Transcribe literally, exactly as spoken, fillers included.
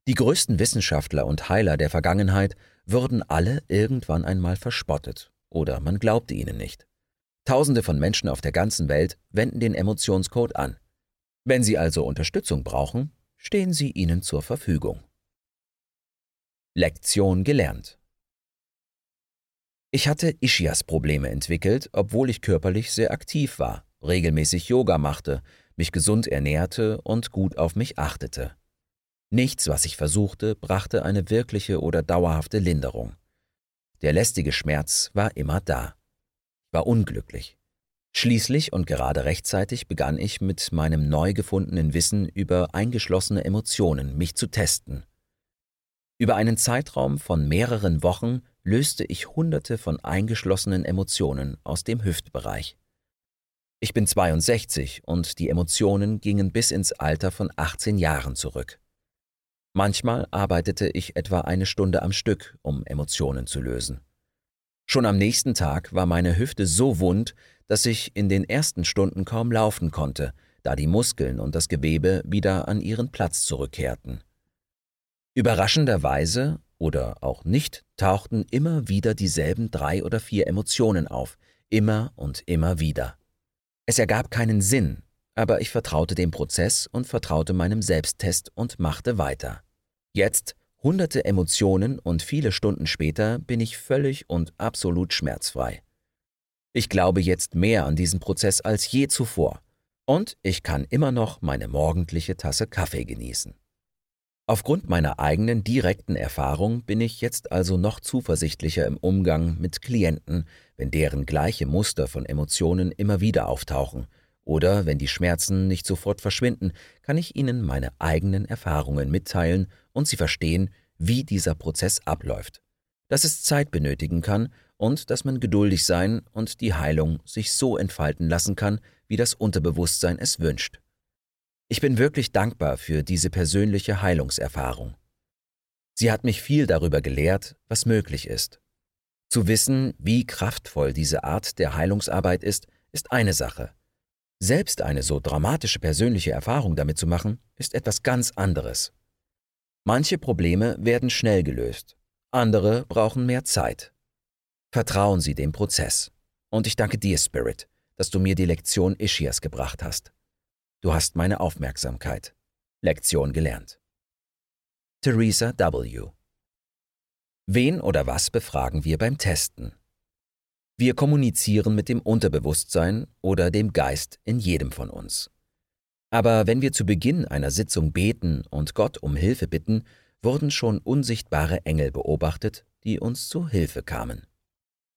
Die größten Wissenschaftler und Heiler der Vergangenheit wurden alle irgendwann einmal verspottet oder man glaubte ihnen nicht. Tausende von Menschen auf der ganzen Welt wenden den Emotionscode an. Wenn Sie also Unterstützung brauchen, stehen sie Ihnen zur Verfügung. Lektion gelernt. Ich hatte Ischias-Probleme entwickelt, obwohl ich körperlich sehr aktiv war, regelmäßig Yoga machte, mich gesund ernährte und gut auf mich achtete. Nichts, was ich versuchte, brachte eine wirkliche oder dauerhafte Linderung. Der lästige Schmerz war immer da. Ich war unglücklich. Schließlich und gerade rechtzeitig begann ich mit meinem neu gefundenen Wissen über eingeschlossene Emotionen mich zu testen. Über einen Zeitraum von mehreren Wochen löste ich Hunderte von eingeschlossenen Emotionen aus dem Hüftbereich. Ich bin zweiundsechzig und die Emotionen gingen bis ins Alter von achtzehn Jahren zurück. Manchmal arbeitete ich etwa eine Stunde am Stück, um Emotionen zu lösen. Schon am nächsten Tag war meine Hüfte so wund, dass ich in den ersten Stunden kaum laufen konnte, da die Muskeln und das Gewebe wieder an ihren Platz zurückkehrten. Überraschenderweise oder auch nicht tauchten immer wieder dieselben drei oder vier Emotionen auf, immer und immer wieder. Es ergab keinen Sinn, aber ich vertraute dem Prozess und vertraute meinem Selbsttest und machte weiter. Jetzt, hunderte Emotionen und viele Stunden später, bin ich völlig und absolut schmerzfrei. Ich glaube jetzt mehr an diesen Prozess als je zuvor und ich kann immer noch meine morgendliche Tasse Kaffee genießen. Aufgrund meiner eigenen direkten Erfahrung bin ich jetzt also noch zuversichtlicher im Umgang mit Klienten, wenn deren gleiche Muster von Emotionen immer wieder auftauchen oder wenn die Schmerzen nicht sofort verschwinden, kann ich ihnen meine eigenen Erfahrungen mitteilen und sie verstehen, wie dieser Prozess abläuft, dass es Zeit benötigen kann und dass man geduldig sein und die Heilung sich so entfalten lassen kann, wie das Unterbewusstsein es wünscht. Ich bin wirklich dankbar für diese persönliche Heilungserfahrung. Sie hat mich viel darüber gelehrt, was möglich ist. Zu wissen, wie kraftvoll diese Art der Heilungsarbeit ist, ist eine Sache. Selbst eine so dramatische persönliche Erfahrung damit zu machen, ist etwas ganz anderes. Manche Probleme werden schnell gelöst, andere brauchen mehr Zeit. Vertrauen Sie dem Prozess. Und ich danke dir, Spirit, dass du mir die Lektion Ischias gebracht hast. Du hast meine Aufmerksamkeit. Lektion gelernt. Theresa W. Wen oder was befragen wir beim Testen? Wir kommunizieren mit dem Unterbewusstsein oder dem Geist in jedem von uns. Aber wenn wir zu Beginn einer Sitzung beten und Gott um Hilfe bitten, wurden schon unsichtbare Engel beobachtet, die uns zu Hilfe kamen.